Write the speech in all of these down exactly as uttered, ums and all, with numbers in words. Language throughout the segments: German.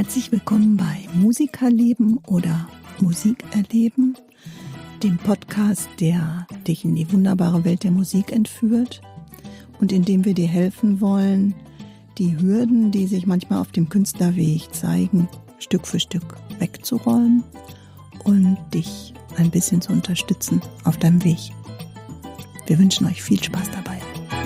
Herzlich willkommen bei Musikerleben oder Musik erleben, dem Podcast, der dich in die wunderbare Welt der Musik entführt und in dem wir dir helfen wollen, die Hürden, die sich manchmal auf dem Künstlerweg zeigen, Stück für Stück wegzuräumen und dich ein bisschen zu unterstützen auf deinem Weg. Wir wünschen euch viel Spaß dabei.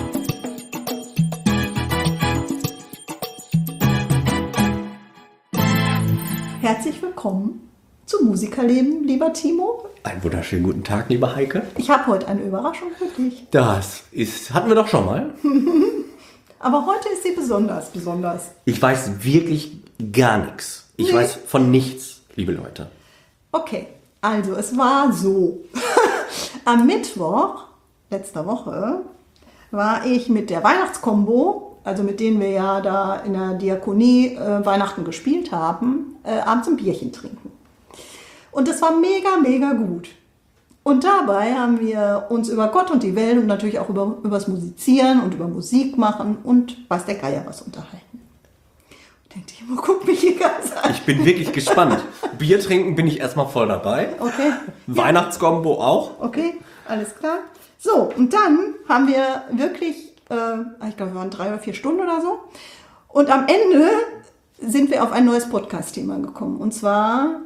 Herzlich willkommen zu Musikerleben, lieber Timo. Einen wunderschönen guten Tag, liebe Heike. Ich habe heute eine Überraschung für dich. Das ist, hatten wir doch schon mal. Aber heute ist sie besonders, besonders. Ich weiß wirklich gar nichts. Ich nee. weiß von nichts, liebe Leute. Okay, also es war so. Am Mittwoch, letzter Woche, war ich mit der Weihnachtskombo, also mit denen wir ja da in der Diakonie äh, Weihnachten gespielt haben, äh, abends ein Bierchen trinken. Und das war mega, mega gut. Und dabei haben wir uns über Gott und die Welt und natürlich auch über übers Musizieren und über Musik machen und weiß der Geier was unterhalten. Ich denke, Timo, guck mich hier ganz an. Ich bin wirklich gespannt. Bier trinken bin ich erstmal voll dabei. Okay. Weihnachtskombo auch. Okay, alles klar. So, und dann haben wir wirklich, äh, ich glaube, wir waren drei oder vier Stunden oder so. Und am Ende sind wir auf ein neues Podcast-Thema gekommen. Und zwar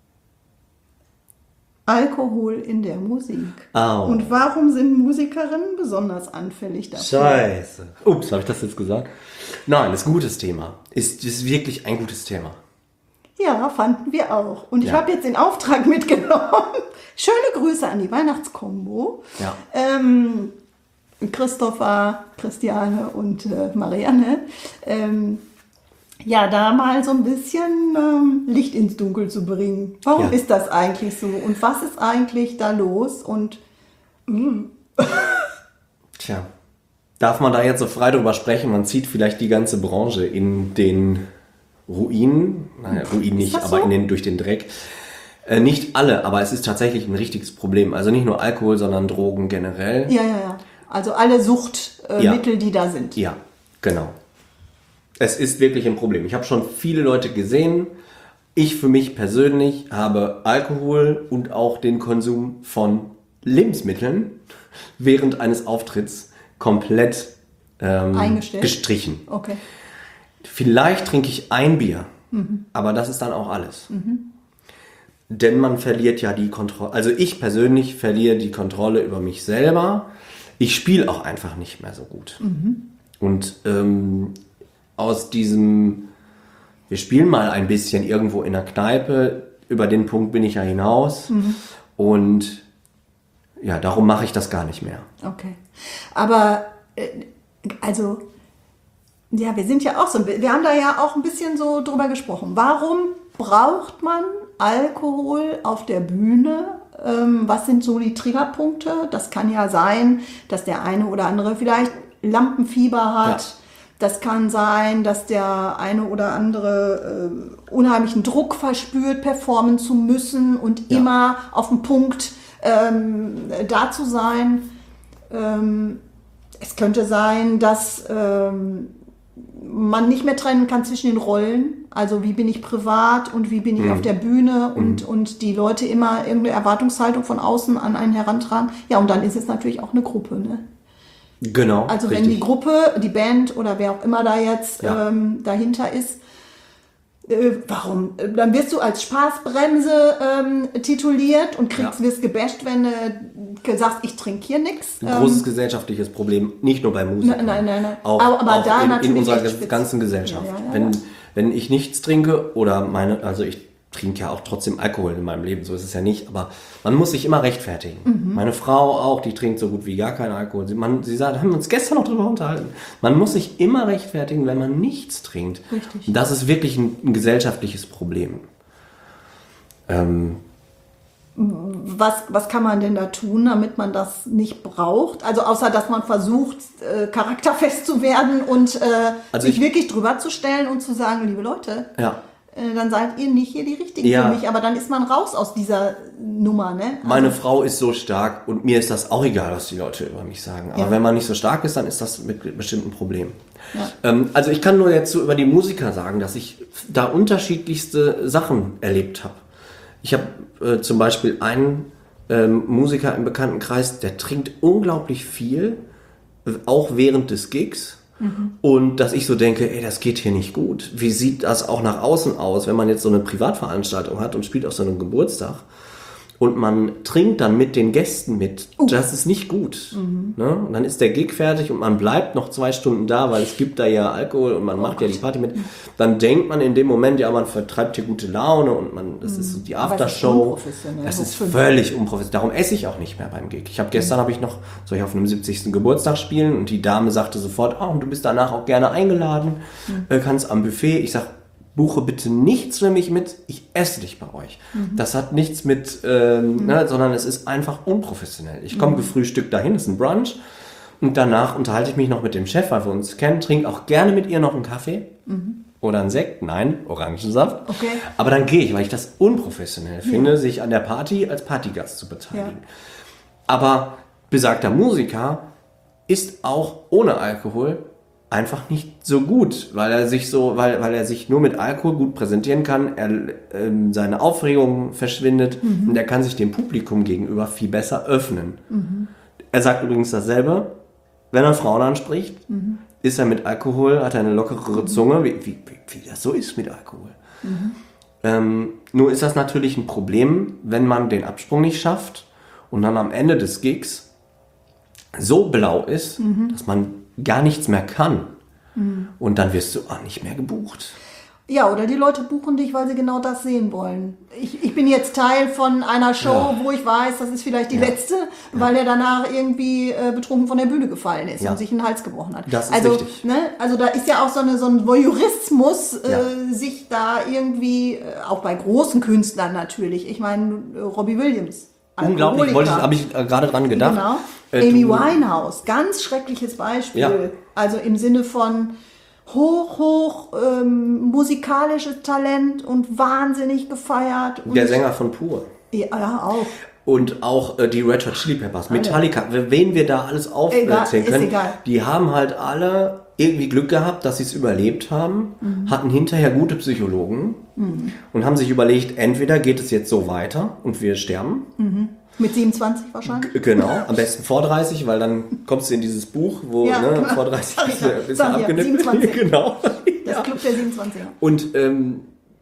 Alkohol in der Musik. Au. Und warum sind Musikerinnen besonders anfällig dafür? Scheiße. Ups, habe ich das jetzt gesagt? Nein, das ist ein gutes Thema. Ist, ist wirklich ein gutes Thema. Ja, fanden wir auch. Und ich Ja. habe jetzt den Auftrag mitgenommen. Schöne Grüße an die Weihnachtskombo. Ja. Ähm, Christopher, Christiane und äh, Marianne. Ähm, ja, da mal so ein bisschen ähm, Licht ins Dunkel zu bringen. Warum Ja. ist das eigentlich so? Und was ist eigentlich da los? Und mh. Tja, darf man da jetzt so frei drüber sprechen? Man zieht vielleicht die ganze Branche in den Ruin. Naja, Ruin nicht, das aber so? in den, durch den Dreck. Äh, nicht alle, aber es ist tatsächlich ein richtiges Problem. Also nicht nur Alkohol, sondern Drogen generell. ja, ja, ja. Also alle Suchtmittel, äh, Ja. Mittel, die da sind. Ja, genau. Es ist wirklich ein Problem. Ich habe schon viele Leute gesehen. Ich für mich persönlich habe Alkohol und auch den Konsum von Lebensmitteln während eines Auftritts komplett ähm, Eingestellt? gestrichen. Okay. Vielleicht trinke ich ein Bier, Mhm. aber das ist dann auch alles. Mhm. Denn man verliert ja die Kontrolle. Also ich persönlich verliere die Kontrolle über mich selber. Ich spiele auch einfach nicht mehr so gut. Mhm. Und ähm, aus diesem, wir spielen mal ein bisschen irgendwo in der Kneipe, über den Punkt bin ich ja hinaus. Mhm. Und ja, darum mache ich das gar nicht mehr. Okay. Aber, äh, also, ja, wir sind ja auch so, wir haben da ja auch ein bisschen so drüber gesprochen. Warum braucht man Alkohol auf der Bühne? Ähm, was sind so die Triggerpunkte? Das kann ja sein, dass der eine oder andere vielleicht Lampenfieber hat. Ja. Das kann sein, dass der eine oder andere äh, unheimlichen Druck verspürt, performen zu müssen und Ja. immer auf den Punkt ähm, da zu sein. Ähm, es könnte sein, dass ähm, man nicht mehr trennen kann zwischen den Rollen. Also wie bin ich privat und wie bin ich Mhm. auf der Bühne und, Mhm. und die Leute immer irgendeine Erwartungshaltung von außen an einen herantragen. Ja, und dann ist es natürlich auch eine Gruppe, ne? Genau. Also richtig. wenn die Gruppe, die Band oder wer auch immer da jetzt Ja. ähm, dahinter ist, äh, warum? Dann wirst du als Spaßbremse ähm, tituliert und kriegst, Ja. wirst gebasht, wenn du sagst, ich trinke hier nichts. Ein großes gesellschaftliches Problem, nicht nur bei Musikern. Nein, nein, nein. Auch, Aber- aber auch da in, natürlich in unserer echt spitz. ganzen Gesellschaft. Ja, ja, ja, wenn, ja. wenn ich nichts trinke oder meine, also ich trinke ja auch trotzdem Alkohol in meinem Leben, so ist es ja nicht, aber man muss sich immer rechtfertigen. Mhm. Meine Frau auch, die trinkt so gut wie gar keinen Alkohol. Sie, man, sie sagt, haben wir uns gestern noch drüber unterhalten. Man muss sich immer rechtfertigen, wenn man nichts trinkt. Richtig. Und das ist wirklich ein, ein gesellschaftliches Problem. Ähm, Was, was kann man denn da tun, damit man das nicht braucht? Also außer, dass man versucht, äh, charakterfest zu werden und äh, Also sich ich- wirklich drüber zu stellen und zu sagen, liebe Leute, ja. äh, dann seid ihr nicht hier die Richtigen Ja. für mich. Aber dann ist man raus aus dieser Nummer, ne? Also, Meine Frau ist so stark und mir ist das auch egal, was die Leute über mich sagen. Aber Ja. wenn man nicht so stark ist, dann ist das mit bestimmten Problem. Ja. Ähm, also ich kann nur jetzt so über die Musiker sagen, dass ich da unterschiedlichste Sachen erlebt habe. Ich habe äh, zum Beispiel einen ähm, Musiker im Bekanntenkreis, der trinkt unglaublich viel, äh, auch während des Gigs. Mhm. Und dass ich so denke, ey, das geht hier nicht gut. Wie sieht das auch nach außen aus, wenn man jetzt so eine Privatveranstaltung hat und spielt auf so einem Geburtstag und man trinkt dann mit den Gästen mit. Uh. Das ist nicht gut. Mhm. Ne? Und dann ist der Gig fertig und man bleibt noch zwei Stunden da, weil es gibt da ja Alkohol und man oh macht Gott. ja die Party mit. Dann denkt man in dem Moment, ja, man vertreibt hier gute Laune und man, das mhm. ist so die Aftershow. Das ist völlig unprofessionell. Darum esse ich auch nicht mehr beim Gig. Ich habe gestern mhm. habe ich noch, soll ich auf einem siebzigsten Geburtstag spielen und die Dame sagte sofort, oh, und du bist danach auch gerne eingeladen, mhm. äh, kannst am Buffet. Ich sag, buche bitte nichts für mich mit, ich esse dich bei euch. Mhm. Das hat nichts mit, ähm, mhm. ne, sondern es ist einfach unprofessionell. Ich komme mhm. gefrühstückt dahin, das ist ein Brunch und danach unterhalte ich mich noch mit dem Chef, weil wir uns kennen, trinke auch gerne mit ihr noch einen Kaffee mhm. oder einen Sekt, nein, Orangensaft. Okay. Aber dann gehe ich, weil ich das unprofessionell finde, ja. sich an der Party als Partygast zu beteiligen. Ja. Aber besagter Musiker ist auch ohne Alkohol einfach nicht so gut, weil er sich so, weil, weil er sich nur mit Alkohol gut präsentieren kann, er, ähm, seine Aufregung verschwindet mhm. und er kann sich dem Publikum gegenüber viel besser öffnen. Mhm. Er sagt übrigens dasselbe, wenn er Frauen anspricht, mhm. ist er mit Alkohol, hat er eine lockerere mhm. Zunge, wie, wie, wie das so ist mit Alkohol. Mhm. Ähm, nur ist das natürlich ein Problem, wenn man den Absprung nicht schafft und dann am Ende des Gigs so blau ist, mhm. dass man gar nichts mehr kann. Mhm. Und dann wirst du auch nicht mehr gebucht. Ja, oder die Leute buchen dich, weil sie genau das sehen wollen. Ich, ich bin jetzt Teil von einer Show, ja. wo ich weiß, das ist vielleicht die ja. letzte, weil ja. er danach irgendwie äh, betrunken von der Bühne gefallen ist ja. und sich einen Hals gebrochen hat. Das ist also, richtig. Ne, also da ist ja auch so, eine, so ein Voyeurismus, äh, ja. sich da irgendwie, äh, auch bei großen Künstlern natürlich, ich meine, äh, Robbie Williams. Unglaublich, habe ich äh, gerade dran gedacht. Genau. Äh, Amy Winehouse, ganz schreckliches Beispiel. Ja. Also im Sinne von hoch, hoch ähm, musikalisches Talent und wahnsinnig gefeiert. Und der Sänger von Pur. Ja, ja auch. Und auch äh, die Red Hot Chili Peppers, Metallica, wen wir da alles aufzählen können, egal. Die haben halt alle irgendwie Glück gehabt, dass sie es überlebt haben, mhm. hatten hinterher gute Psychologen mhm. und haben sich überlegt, entweder geht es jetzt so weiter und wir sterben. Mhm. Mit siebenundzwanzig wahrscheinlich? G- genau, am besten vor dreißig, weil dann kommst du in dieses Buch, wo ja, ne, vor dreißig bist du, bist du abgenippelt. Genau. Das Club der siebenundzwanziger. Und ähm,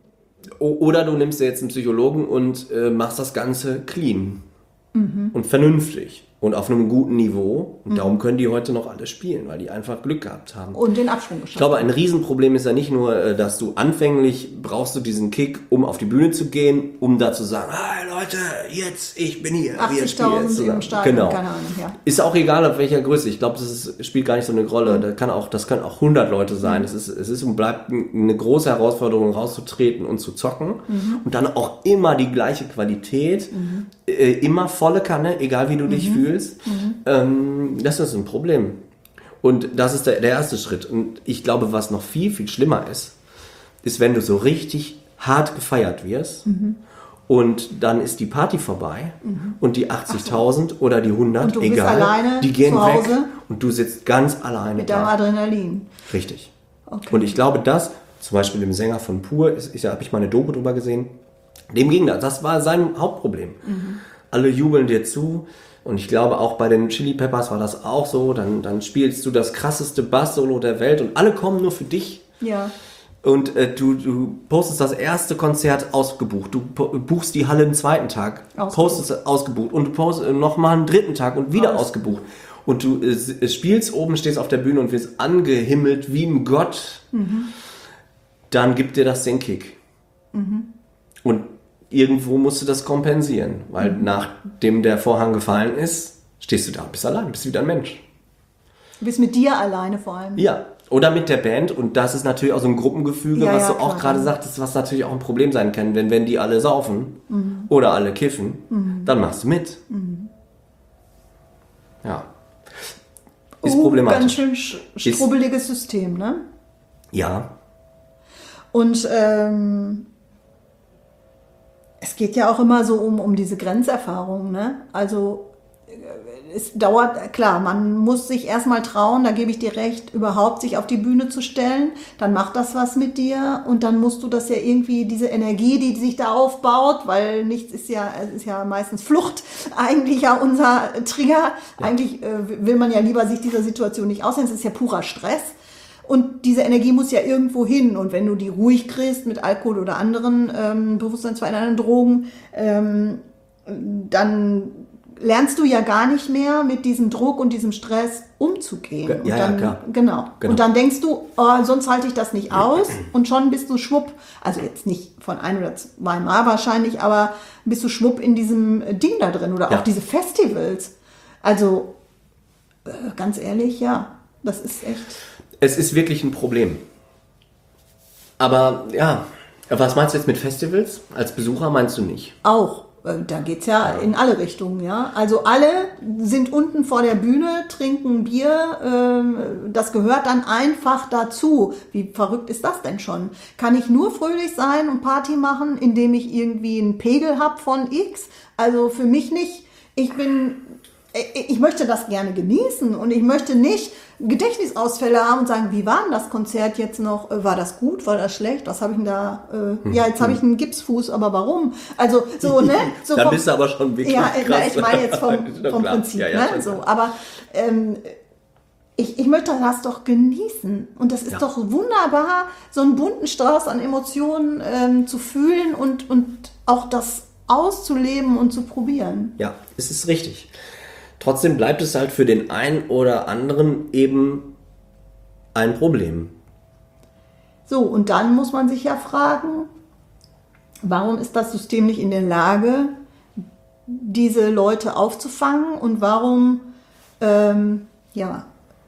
oder du nimmst dir jetzt einen Psychologen und äh, machst das Ganze clean mhm. und vernünftig und auf einem guten Niveau. Und mhm. darum können die heute noch alle spielen, weil die einfach Glück gehabt haben. Und den Abschwung geschafft. Ich glaube, ein Riesenproblem ist ja nicht nur, dass du anfänglich brauchst du diesen Kick, um auf die Bühne zu gehen, um da zu sagen, hey Leute, jetzt, ich bin hier. achtzigtausend im Stadion, genau. keine Ahnung, ja. Ist auch egal, auf welcher Größe. Ich glaube, das ist, spielt gar nicht so eine Rolle. Mhm. Das kann auch, das können auch hundert Leute sein. Mhm. Es ist, es ist und bleibt eine große Herausforderung, rauszutreten und zu zocken. Mhm. Und dann auch immer die gleiche Qualität, mhm. äh, immer volle Kanne, egal wie du mhm. dich fühlst. Mhm. Ähm, das ist ein Problem. Und das ist der, der erste Schritt. Und ich glaube, was noch viel, viel schlimmer ist, ist, wenn du so richtig hart gefeiert wirst mhm. und dann ist die Party vorbei mhm. und die achtzigtausend so. Oder die hundert, und du egal, bist alleine die gehen zu Hause weg und du sitzt ganz alleine mit da. deinem Adrenalin. Richtig. Okay. Und ich glaube, das, zum Beispiel dem Sänger von Pur, ist, ist, ja, habe ich mal eine Doku drüber gesehen, dem ging das. Das war sein Hauptproblem. Mhm. Alle jubeln dir zu. Und ich glaube, auch bei den Chili Peppers war das auch so. Dann, dann spielst du das krasseste Bass-Solo der Welt und alle kommen nur für dich. Ja. Und äh, du, du postest das erste Konzert ausgebucht. Du buchst die Halle den zweiten Tag, ausgebucht. postest ausgebucht. Und du postest nochmal einen dritten Tag und wieder Aus. ausgebucht. Und du äh, spielst oben, stehst auf der Bühne und wirst angehimmelt wie ein Gott. Mhm. Dann gibt dir das den Kick. Mhm. Und irgendwo musst du das kompensieren, weil mhm. nachdem der Vorhang gefallen ist, stehst du da, bist allein, bist wieder ein Mensch. Du bist mit dir alleine vor allem. Ja, oder mit der Band und das ist natürlich auch so ein Gruppengefüge, ja, was ja, du auch gerade sagtest, was natürlich auch ein Problem sein kann, denn wenn die alle saufen mhm. oder alle kiffen, mhm. dann machst du mit. Mhm. Ja. Ist uh, problematisch. Ganz schön strubbeliges System, ne? Ja. Und ähm, es geht ja auch immer so um, um diese Grenzerfahrung, ne? Also es dauert, klar, man muss sich erstmal trauen, da gebe ich dir recht, überhaupt sich auf die Bühne zu stellen, dann macht das was mit dir und dann musst du das ja irgendwie, diese Energie, die sich da aufbaut, weil nichts ist ja, es ist ja meistens Flucht, eigentlich ja unser Trigger, ja. Eigentlich äh, will man ja lieber sich dieser Situation nicht aussetzen, es ist ja purer Stress. Und diese Energie muss ja irgendwo hin. Und wenn du die ruhig kriegst mit Alkohol oder anderen ähm, bewusstseinsverändernden Drogen, ähm, dann lernst du ja gar nicht mehr mit diesem Druck und diesem Stress umzugehen. Ja, und ja, dann, klar. Genau. Genau. Und dann denkst du, oh, sonst halte ich das nicht aus. Und schon bist du schwupp, also jetzt nicht von ein oder zwei Mal wahrscheinlich, aber bist du schwupp in diesem Ding da drin. Oder Ja. auch diese Festivals. Also, äh, ganz ehrlich, ja, das ist echt... Es ist wirklich ein Problem. Aber ja, was meinst du jetzt mit Festivals? Als Besucher meinst du nicht? Auch. Äh, Da geht's ja in alle Richtungen, ja. Also alle sind unten vor der Bühne, trinken Bier. ähm, Das gehört dann einfach dazu. Wie verrückt ist das denn schon? Kann ich nur fröhlich sein und Party machen, indem ich irgendwie einen Pegel hab von X? Also für mich nicht. Ich bin, ich möchte das gerne genießen und ich möchte nicht Gedächtnisausfälle haben und sagen, wie war denn das Konzert jetzt noch? Äh, War das gut? War das schlecht? Was habe ich denn da? Äh, ja, jetzt habe ich einen Gipsfuß, aber warum? Also so, ne? So da vom- bist du aber schon wirklich Ja, krass. na, ich meine jetzt vom, Schon vom klar. Prinzip, Ja, ja, ne? schon So, klar. aber ähm, ich, ich möchte das doch genießen. Und das ist Ja. doch wunderbar, so einen bunten Strauß an Emotionen ähm, zu fühlen und, und auch das auszuleben und zu probieren. Ja, es ist richtig. Trotzdem bleibt es halt für den einen oder anderen eben ein Problem. So, und dann muss man sich ja fragen, warum ist das System nicht in der Lage, diese Leute aufzufangen und warum, ähm, ja,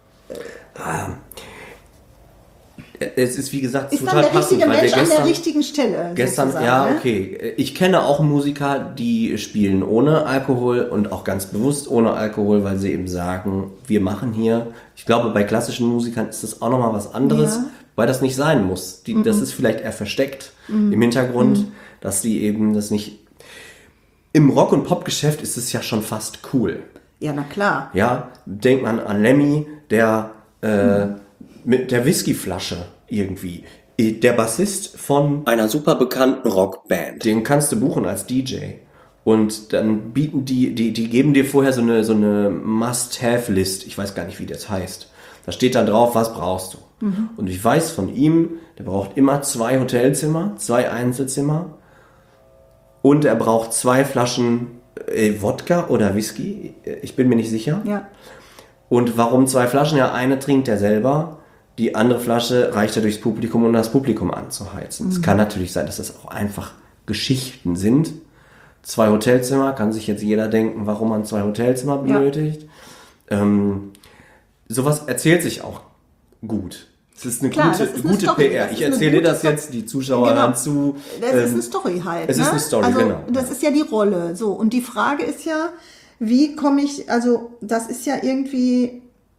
Es ist wie gesagt ist dann total der passend, richtige weil wir Mensch an der gestern, richtigen Stelle. gestern sozusagen, ja, ne? okay. Ich kenne auch Musiker, die spielen ohne Alkohol und auch ganz bewusst ohne Alkohol, weil sie eben sagen, wir machen hier, ich glaube, bei klassischen Musikern ist das auch nochmal was anderes, Ja. weil das nicht sein muss. Die, das ist vielleicht eher versteckt im Hintergrund, dass die eben das nicht... Im Rock- und Popgeschäft ist es ja schon fast cool. Ja, na klar. Ja, denkt man an Lemmy, der äh, mit der Whiskyflasche irgendwie. Der Bassist von einer super bekannten Rockband. Den kannst du buchen als D J. Und dann bieten die, die, die geben dir vorher so eine, so eine Must-Have-List. Ich weiß gar nicht, wie das heißt. Da steht dann drauf, was brauchst du. Mhm. Und ich weiß von ihm, der braucht immer zwei Hotelzimmer, zwei Einzelzimmer. Und er braucht zwei Flaschen äh, Wodka oder Whisky. Ich bin mir nicht sicher. Ja. Und warum zwei Flaschen? Ja, eine trinkt er selber, die andere Flasche reicht er durchs Publikum, um das Publikum anzuheizen. Es kann natürlich sein, dass das auch einfach Geschichten sind. Zwei Hotelzimmer, kann sich jetzt jeder denken, warum man zwei Hotelzimmer benötigt. Ja. Ähm, sowas erzählt sich auch gut. Es ist eine Klar, gute, das ist eine gute Story. P R. Das Ich ist eine erzähle dir gute das Story. jetzt, die Zuschauer Genau. hören zu. Das Ähm, ist eine Story halt. es ne? ist eine Story, also, genau. Das ist ja die Rolle. So, und die Frage ist ja, wie komme ich, also das ist ja irgendwie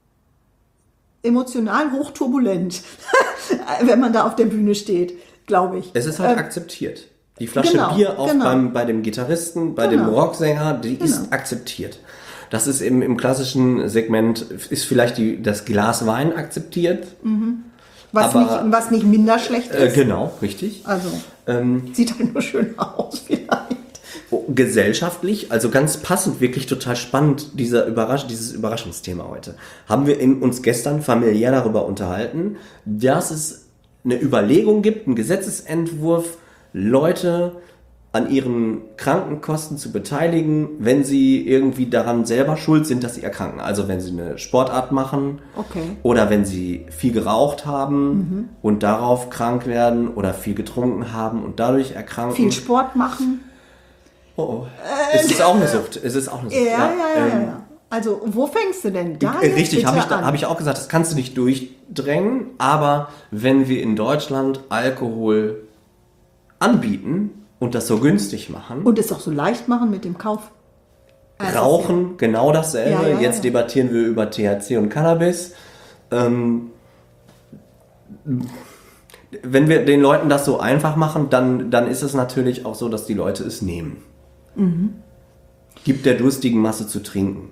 emotional hochturbulent, wenn man da auf der Bühne steht, glaube ich. Es ist halt Ähm, akzeptiert. Die Flasche genau, Bier auch genau. beim, bei dem Gitarristen, bei Genau. dem Rocksänger, die ist Genau. akzeptiert. Das ist im, im klassischen Segment, ist vielleicht die, das Glas Wein akzeptiert. was, aber- nicht, was nicht minder schlecht Äh, ist. genau, richtig. Also, Ähm, sieht halt nur schön aus vielleicht. oh, gesellschaftlich, also ganz passend, wirklich total spannend, dieser Überrasch dieses Überraschungsthema heute. Haben wir in, uns gestern familiär darüber unterhalten, dass es eine Überlegung gibt, einen Gesetzesentwurf, Leute an ihren Krankenkosten zu beteiligen, wenn sie irgendwie daran selber schuld sind, dass sie erkranken. Also wenn sie eine Sportart machen Okay. oder wenn sie viel geraucht haben und darauf krank werden oder viel getrunken haben und dadurch erkranken. Viel Sport machen. Oh, oh. Es ist auch eine Sucht. Es ist auch eine Ja, Sucht. ja, ja, ja. ähm, ja. Also, wo fängst du denn da äh, jetzt Richtig, bitte habe ich, da- an? hab ich auch gesagt, das kannst du nicht durchdrängen, aber wenn wir in Deutschland Alkohol anbieten und das so günstig machen, Und es auch so leicht machen mit dem Kauf. Also, Rauchen genau dasselbe. Ja, ja, Jetzt ja. debattieren wir über T H C und Cannabis. Ähm, wenn wir den Leuten das so einfach machen, dann, dann ist es natürlich auch so, dass die Leute es nehmen. Mhm. Gibt der durstigen Masse zu trinken.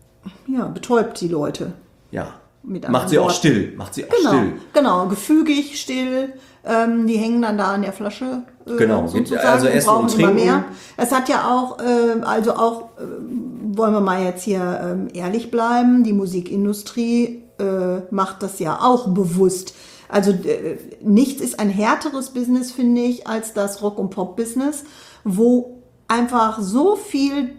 Ja, betäubt die Leute. Ja. Macht sie auch still. Macht sie auch genau, still. Genau, gefügig, still. Ähm, die hängen dann da an der Flasche. Äh, genau, sozusagen, also Essen und Trinken. Mehr. Es hat ja auch, äh, also auch, äh, wollen wir mal jetzt hier äh, ehrlich bleiben, die Musikindustrie äh, macht das ja auch bewusst. Also äh, nichts ist ein härteres Business, finde ich, als das Rock- und Pop-Business, wo einfach so viel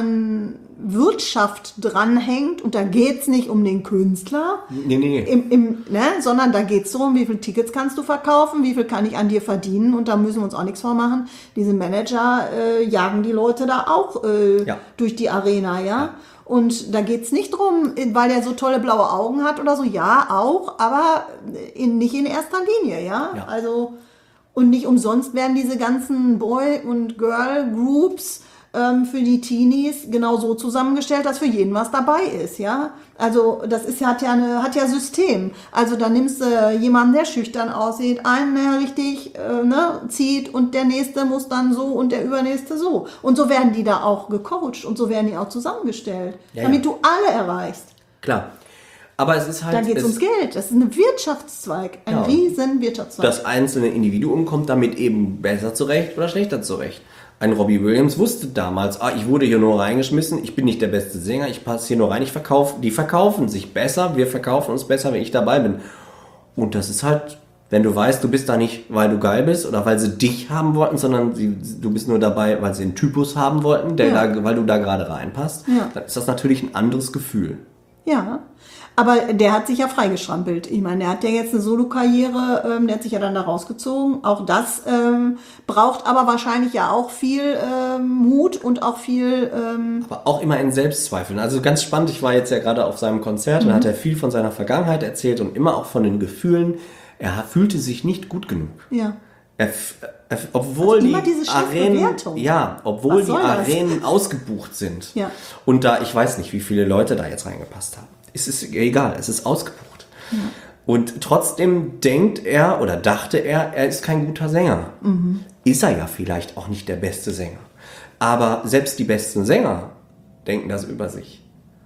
an Wirtschaft dranhängt und da geht's nicht um den Künstler, nee, nee. Im, im, ne, sondern da geht's darum, wie viele Tickets kannst du verkaufen, wie viel kann ich an dir verdienen und da müssen wir uns auch nichts vormachen. Diese Manager äh, jagen die Leute da auch äh, ja. durch die Arena, ja. ja. Und da geht's nicht drum, weil er so tolle blaue Augen hat oder so, ja, auch, aber in, nicht in erster Linie, ja. ja. Also, und nicht umsonst werden diese ganzen Boy- und Girl-Groups für die Teenies genau so zusammengestellt, dass für jeden was dabei ist, ja. Also das ist hat ja eine hat ja System. Also da nimmst du jemanden, der schüchtern aussieht, einen, der richtig äh, ne, zieht und der nächste muss dann so und der übernächste so. Und so werden die da auch gecoacht und so werden die auch zusammengestellt, ja, damit ja. du alle erreichst. Klar. Aber es ist halt... Da geht es ums Geld. Das ist ein Wirtschaftszweig. Ein ja. riesen Wirtschaftszweig. Das einzelne Individuum kommt damit eben besser zurecht oder schlechter zurecht. Ein Robbie Williams wusste damals, ah, ich wurde hier nur reingeschmissen, ich bin nicht der beste Sänger, ich passe hier nur rein, ich verkaufe, die verkaufen sich besser, wir verkaufen uns besser, wenn ich dabei bin. Und das ist halt, wenn du weißt, du bist da nicht, weil du geil bist oder weil sie dich haben wollten, sondern sie, du bist nur dabei, weil sie einen Typus haben wollten, der ja. da, weil du da gerade reinpasst, ja. dann ist das natürlich ein anderes Gefühl. Ja, aber der hat sich ja freigestrampelt. Ich meine, der hat ja jetzt eine Solo-Karriere, ähm, der hat sich ja dann da rausgezogen. Auch das ähm, braucht aber wahrscheinlich ja auch viel ähm, Mut und auch viel... Ähm aber auch immer in Selbstzweifeln. Also ganz spannend, ich war jetzt ja gerade auf seinem Konzert, mhm. und hat er viel von seiner Vergangenheit erzählt und immer auch von den Gefühlen. Er fühlte sich nicht gut genug. Ja. Er, er, obwohl also die Arenen, ja, obwohl die Arenen ausgebucht sind. Ja. Und da, ich weiß nicht, wie viele Leute da jetzt reingepasst haben. Es ist egal, es ist ausgebucht. Ja. Und trotzdem denkt er oder dachte er, er ist kein guter Sänger. Mhm. Ist er ja vielleicht auch nicht der beste Sänger. Aber selbst die besten Sänger denken das über sich.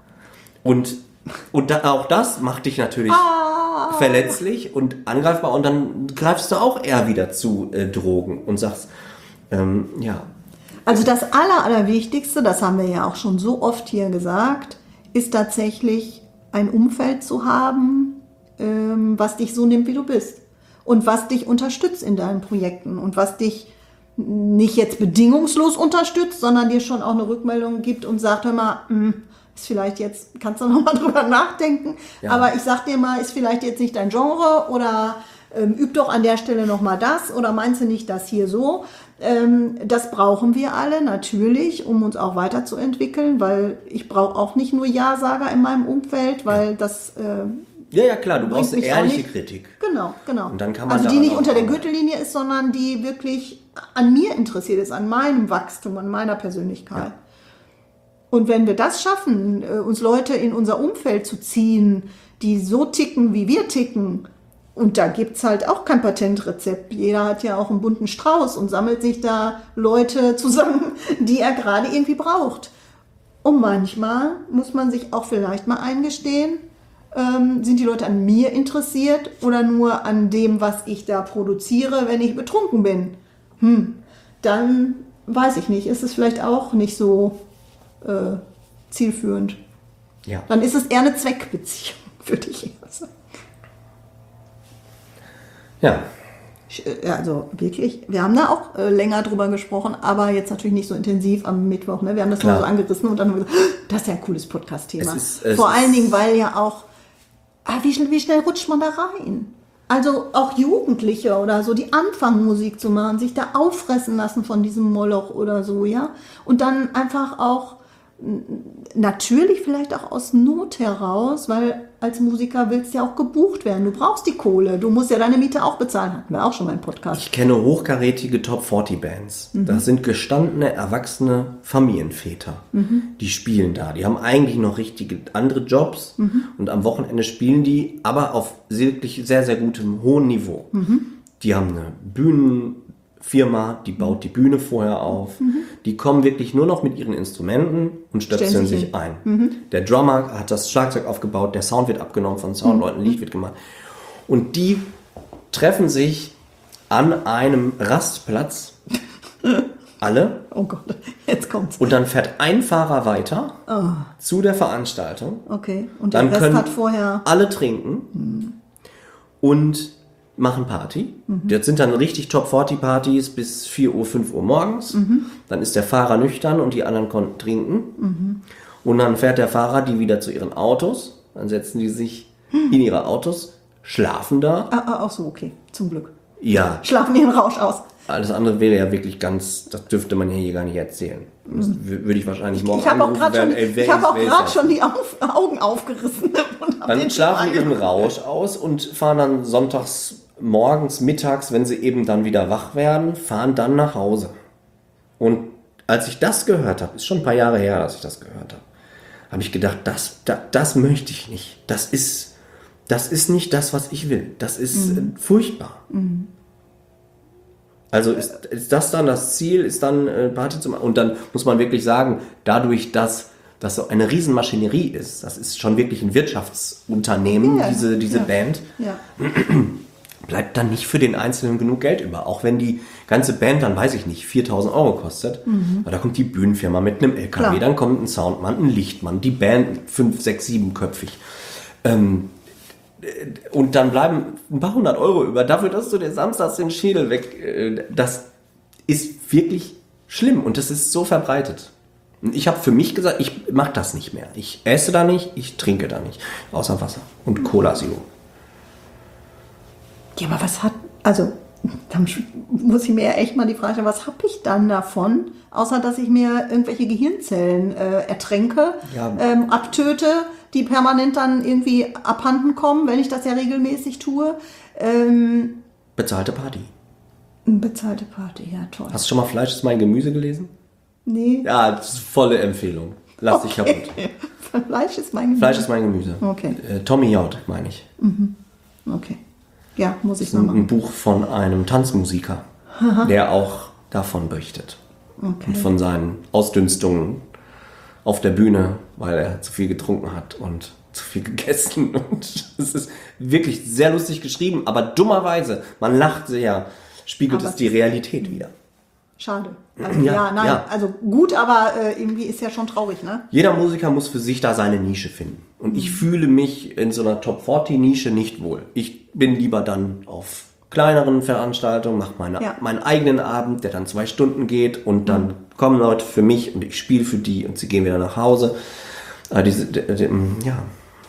Und, und da, auch das macht dich natürlich ah. verletzlich und angreifbar. Und dann greifst du auch eher wieder zu äh, Drogen und sagst, ähm, ja. Also das Aller, Allerwichtigste, das haben wir ja auch schon so oft hier gesagt, ist tatsächlich ein Umfeld zu haben, ähm, was dich so nimmt, wie du bist. Und was dich unterstützt in deinen Projekten. Und was dich nicht jetzt bedingungslos unterstützt, sondern dir schon auch eine Rückmeldung gibt und sagt, hör mal, mh, ist vielleicht jetzt, kannst du noch mal drüber nachdenken, ja. aber ich sag dir mal, ist vielleicht jetzt nicht dein Genre oder ähm, üb doch an der Stelle noch mal das oder meinst du nicht das hier so? Ähm, das brauchen wir alle natürlich, um uns auch weiterzuentwickeln, weil ich brauche auch nicht nur Ja-Sager in meinem Umfeld, weil ja. das... Äh, ja, ja, klar, du brauchst eine ehrliche Kritik. Genau, genau. Und dann kann man also die nicht unter der Gürtellinie ist, sondern die wirklich an mir interessiert ist, an meinem Wachstum, an meiner Persönlichkeit. Ja. Und wenn wir das schaffen, uns Leute in unser Umfeld zu ziehen, die so ticken, wie wir ticken, und da gibt es halt auch kein Patentrezept. Jeder hat ja auch einen bunten Strauß und sammelt sich da Leute zusammen, die er gerade irgendwie braucht. Und manchmal muss man sich auch vielleicht mal eingestehen, ähm, sind die Leute an mir interessiert oder nur an dem, was ich da produziere, wenn ich betrunken bin? Hm, dann weiß ich nicht, ist es vielleicht auch nicht so äh, zielführend. Ja. Dann ist es eher eine Zweckbeziehung, würde ich eher sagen. Ja. Also wirklich, wir haben da auch äh, länger drüber gesprochen, aber jetzt natürlich nicht so intensiv am Mittwoch. Ne? Wir haben das nur so angerissen und dann haben wir gesagt, das ist ja ein cooles Podcast-Thema. Es ist, Vor allen Dingen, weil ja auch, ah, wie, schnell, wie schnell rutscht man da rein? Also auch Jugendliche oder so, die anfangen Musik zu machen, sich da auffressen lassen von diesem Moloch oder so, ja. Und dann einfach auch natürlich vielleicht auch aus Not heraus, weil als Musiker willst du ja auch gebucht werden. Du brauchst die Kohle, du musst ja deine Miete auch bezahlen. Hatten wir auch schon mal im Podcast. Ich kenne hochkarätige Top vierzig Bands. Mhm. Das sind gestandene, erwachsene Familienväter. Mhm. Die spielen da. Die haben eigentlich noch richtige andere Jobs mhm. und am Wochenende spielen die, aber auf wirklich sehr, sehr gutem, hohen Niveau. Mhm. die haben eine Bühnenfirma, die baut die Bühne vorher auf. Mhm. Die kommen wirklich nur noch mit ihren Instrumenten und stöpseln sich, sich ein. Mhm. Der Drummer hat das Schlagzeug aufgebaut, der Sound wird abgenommen von Soundleuten, mhm. Licht wird gemacht. Und die treffen sich an einem Rastplatz, alle. Oh Gott, jetzt kommt's. Und dann fährt ein Fahrer weiter oh. zu der Veranstaltung. Okay, und dann der Rest können hat vorher... alle trinken mhm. und machen Party. Mhm. Das sind dann richtig Top-vierzig-Partys bis vier Uhr, fünf Uhr morgens. Mhm. Dann ist der Fahrer nüchtern und die anderen konnten trinken. Mhm. Und dann fährt der Fahrer die wieder zu ihren Autos. Dann setzen die sich mhm. in ihre Autos, schlafen da. Ah, ah, auch so, okay, zum Glück. Ja. Schlafen ihren Rausch aus. Alles andere wäre ja wirklich ganz, das dürfte man hier gar nicht erzählen. Das würde ich wahrscheinlich morgen ich anrufen auch werden. Schon, ey, ich habe auch gerade schon die auf, Augen aufgerissen. Dann schlafen ihren Rausch aus und fahren dann sonntags morgens, mittags, wenn sie eben dann wieder wach werden, fahren dann nach Hause. Und als ich das gehört habe, ist schon ein paar Jahre her, dass ich das gehört habe, habe ich gedacht, das, das, das möchte ich nicht. Das ist, das ist nicht das, was ich will. Das ist mhm. furchtbar. Mhm. Also ist, ist das dann das Ziel, ist dann äh, Party zu machen? Und dann muss man wirklich sagen, dadurch, dass das so eine Riesenmaschinerie ist, das ist schon wirklich ein Wirtschaftsunternehmen, ja, diese, diese ja, Band, ja. bleibt dann nicht für den Einzelnen genug Geld über. Auch wenn die ganze Band dann, weiß ich nicht, viertausend Euro kostet. Mhm. Aber da kommt die Bühnenfirma mit einem L K W, Klar. dann kommt ein Soundmann, ein Lichtmann, die Band fünf, sechs, siebenköpfig. Ähm, Und dann bleiben ein paar hundert Euro über. Dafür, dass du dir samstags den Schädel weg... Das ist wirklich schlimm und das ist so verbreitet. Und ich habe für mich gesagt, ich mache das nicht mehr. Ich esse da nicht, ich trinke da nicht. Außer Wasser und Cola Zero. Ja, aber was hat... Also, dann muss ich mir ja echt mal die Frage stellen, was habe ich dann davon? Außer, dass ich mir irgendwelche Gehirnzellen äh, ertränke, ja. ähm, abtöte, die permanent dann irgendwie abhanden kommen, wenn ich das ja regelmäßig tue. Ähm, Bezahlte Party. Bezahlte Party, ja toll. Hast du schon mal Fleisch ist mein Gemüse gelesen? Nee. Ja, das ist volle Empfehlung. Lass okay. dich kaputt. Fleisch ist mein Gemüse? Fleisch ist mein Gemüse. Okay. Äh, Tommy Jaud, meine ich. Mhm. Okay. Ja, muss ich noch machen. Ein Buch von einem Tanzmusiker, Aha. der auch davon berichtet. Okay. Und von seinen Ausdünstungen auf der Bühne, weil er zu viel getrunken hat und zu viel gegessen. Und es ist wirklich sehr lustig geschrieben, aber dummerweise, man lacht sehr, spiegelt aber es die Realität wider. Schade. Also, ja, ja, nein, ja. also gut, aber äh, irgendwie ist ja schon traurig, ne? Jeder Musiker muss für sich da seine Nische finden. Und mhm. ich fühle mich in so einer Top vierzig Nische nicht wohl. Ich bin lieber dann auf kleineren Veranstaltungen, mache meine, ja. meinen eigenen Abend, der dann zwei Stunden geht und dann mhm. kommen Leute für mich und ich spiele für die und sie gehen wieder nach Hause. Aber diese, die, die, ja.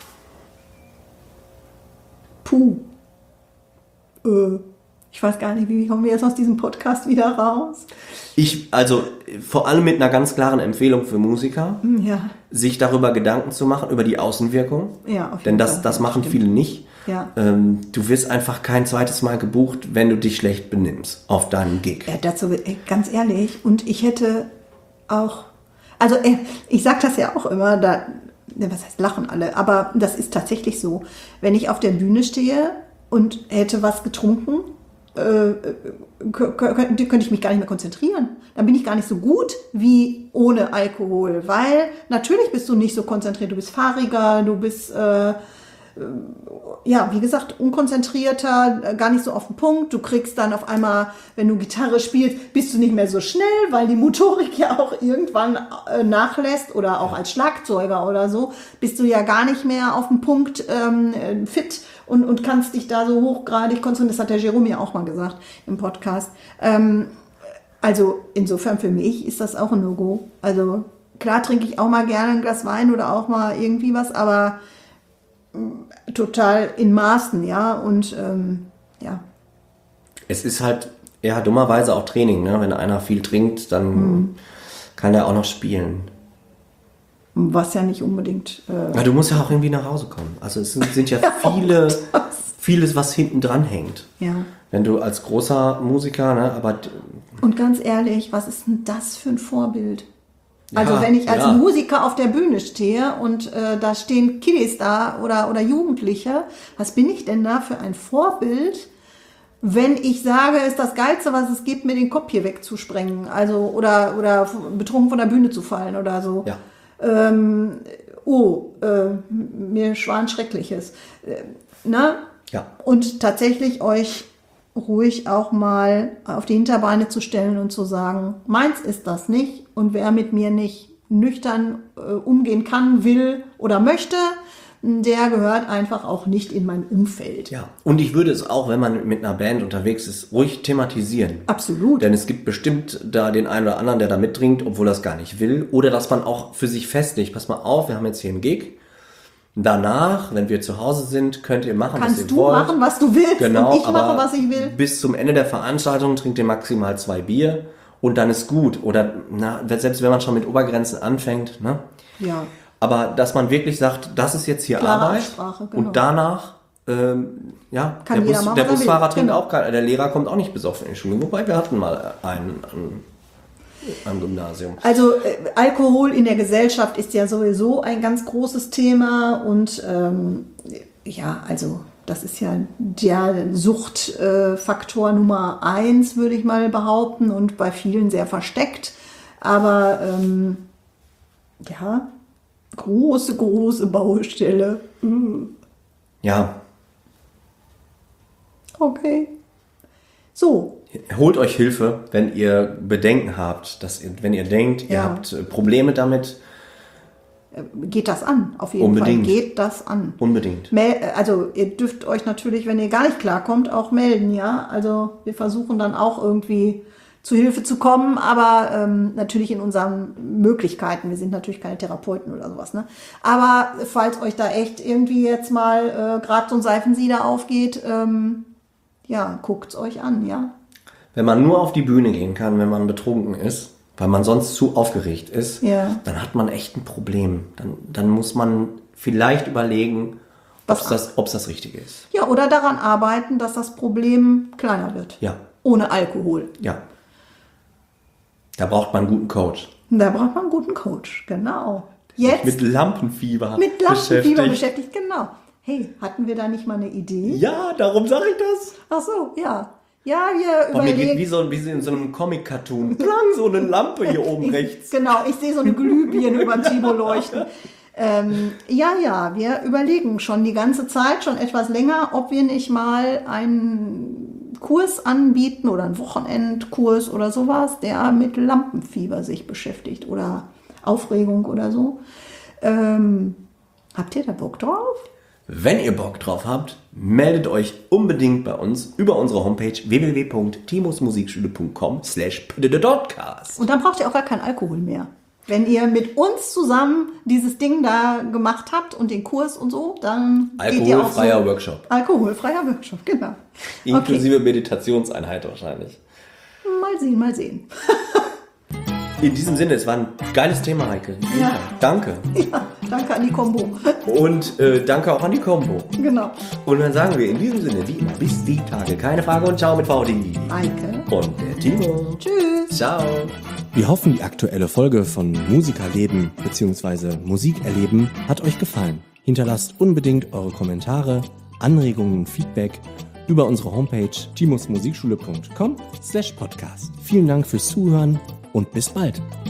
Puh. Äh. Ich weiß gar nicht, wie kommen wir jetzt aus diesem Podcast wieder raus? Ich, also vor allem mit einer ganz klaren Empfehlung für Musiker, ja. sich darüber Gedanken zu machen, über die Außenwirkung. Ja, auf jeden Denn das, Fall. das machen Stimmt. viele nicht. Ja. Ähm, du wirst einfach kein zweites Mal gebucht, wenn du dich schlecht benimmst auf deinem Gig. Ja, dazu ganz ehrlich. Und ich hätte auch, also ich sage das ja auch immer, da, was heißt lachen alle, aber das ist tatsächlich so. Wenn ich auf der Bühne stehe und hätte was getrunken, könnte ich mich gar nicht mehr konzentrieren. Dann bin ich gar nicht so gut wie ohne Alkohol, weil natürlich bist du nicht so konzentriert, du bist fahriger, du bist, äh, ja, wie gesagt, unkonzentrierter, gar nicht so auf den Punkt. Du kriegst dann auf einmal, wenn du Gitarre spielst, bist du nicht mehr so schnell, weil die Motorik ja auch irgendwann äh, nachlässt oder auch als Schlagzeuger oder so, bist du ja gar nicht mehr auf den Punkt ähm, fit und, und kannst dich da so hochgradig konzentrieren. Das hat der Jerome ja auch mal gesagt im Podcast. Ähm, also insofern für mich ist das auch ein No-Go. Also klar trinke ich auch mal gerne ein Glas Wein oder auch mal irgendwie was, aber total in Maßen, ja, und ähm, ja. Es ist halt, ja, dummerweise auch Training, ne? Wenn einer viel trinkt, dann mhm. kann er auch noch spielen. Was ja nicht unbedingt... Äh ja, du musst ja auch irgendwie nach Hause kommen. Also es sind, sind ja viele, vieles, was hinten dran hängt. Ja. Wenn du als großer Musiker, ne, aber... Und ganz ehrlich, was ist denn das für ein Vorbild? Also ja, wenn ich als ja. Musiker auf der Bühne stehe und äh, da stehen Kiddies da oder, oder Jugendliche, was bin ich denn da für ein Vorbild? wenn ich sage, ist das Geilste, was es gibt, mir den Kopf hier wegzusprengen, also oder, oder betrunken von der Bühne zu fallen oder so. Ja. Ähm, oh, äh, mir schwan Schreckliches. Äh, ne? Ja. Und tatsächlich euch ruhig auch mal auf die Hinterbeine zu stellen und zu sagen, meins ist das nicht und wer mit mir nicht nüchtern äh, umgehen kann, will oder möchte, der gehört einfach auch nicht in mein Umfeld. Ja, und ich würde es auch, wenn man mit einer Band unterwegs ist, ruhig thematisieren. Absolut. Denn es gibt bestimmt da den einen oder anderen, der da mittrinkt, obwohl er es gar nicht will. Oder dass man auch für sich festlegt, pass mal auf, wir haben jetzt hier einen Gig. Danach, wenn wir zu Hause sind, könnt ihr machen, Kannst was ihr du wollt. machen, was du willst, Genau, und ich aber mache, was ich will. Bis zum Ende der Veranstaltung trinkt ihr maximal zwei Bier und dann ist gut. Oder na, selbst wenn man schon mit Obergrenzen anfängt, ne? Ja. Aber dass man wirklich sagt, das ist jetzt hier Klare Arbeit Absprache, genau. und danach, ähm, ja, Kann der, jeder Bus, machen, der was er Busfahrer will. trinkt Genau. auch kein, der Lehrer kommt auch nicht besoffen in die Schule. Wobei wir hatten mal einen am, am Gymnasium. Also äh, Alkohol in der Gesellschaft ist ja sowieso ein ganz großes Thema und ähm, ja, also das ist ja der Suchtfaktor äh, Nummer eins, würde ich mal behaupten, und bei vielen sehr versteckt. Aber ähm, ja, große, große Baustelle. Mhm. Ja, Okay. So, holt euch Hilfe, wenn ihr Bedenken habt, dass ihr, wenn ihr denkt, ihr Ja. habt äh, Probleme damit, geht das an, auf jeden Unbedingt. Fall. Geht das an. unbedingt. Mel- Also ihr dürft euch natürlich, wenn ihr gar nicht klarkommt, auch melden, ja. Also wir versuchen dann auch irgendwie zu Hilfe zu kommen, aber ähm, natürlich in unseren Möglichkeiten. Wir sind natürlich keine Therapeuten oder sowas, ne? Aber falls euch da echt irgendwie jetzt mal äh, gerade so ein Seifensieder aufgeht, ähm, ja, guckt's euch an, ja. Wenn man nur auf die Bühne gehen kann, wenn man betrunken ist, weil man sonst zu aufgeregt ist, Ja. dann hat man echt ein Problem. Dann, dann muss man vielleicht überlegen, ob Was- das, ob's das Richtige ist. Ja, oder daran arbeiten, dass das Problem kleiner wird. Ja, Ohne Alkohol. ja. Da braucht man einen guten Coach. Da braucht man einen guten Coach, genau. Jetzt Mit Lampenfieber. mit Lampenfieber beschäftigt. beschäftigt, genau. Hey, hatten wir da nicht mal eine Idee? Ja, darum sage ich das. Ach so, ja. Ja, wir Boah, mir geht wie überlegen. so, wie so in so einem Comic-Cartoon. Klang so eine Lampe hier oben rechts. Genau, ich sehe so eine Glühbirne über Timo leuchten. Ähm, ja, ja, wir überlegen schon die ganze Zeit, schon etwas länger, ob wir nicht mal einen Kurs anbieten oder einen Wochenendkurs oder sowas, der mit Lampenfieber sich beschäftigt oder Aufregung oder so. Ähm, habt ihr da Bock drauf? Wenn ihr Bock drauf habt, meldet euch unbedingt bei uns über unsere Homepage w w w punkt timos musikschule punkt com slash podcast. Und dann braucht ihr auch gar keinen Alkohol mehr. Wenn ihr mit uns zusammen dieses Ding da gemacht habt und den Kurs und so, dann geht ihr auch so. Alkoholfreier Workshop. Alkoholfreier Workshop, genau. Inklusive Meditationseinheit wahrscheinlich. Okay. Mal sehen, mal sehen. In diesem Sinne, es war ein geiles Thema, Heike. Ja. Danke. Ja, danke an die Kombo. Und äh, danke auch an die Combo. Genau. Und dann sagen wir in diesem Sinne, wie immer, bis die Tage. Keine Frage und ciao mit V D. Eike. Und der Timo. Tschüss. Ciao. Wir hoffen, die aktuelle Folge von Musikerleben bzw. Musikerleben hat euch gefallen. Hinterlasst unbedingt eure Kommentare, Anregungen und Feedback über unsere Homepage timos musikschule punkt com slash podcast. Vielen Dank fürs Zuhören und bis bald.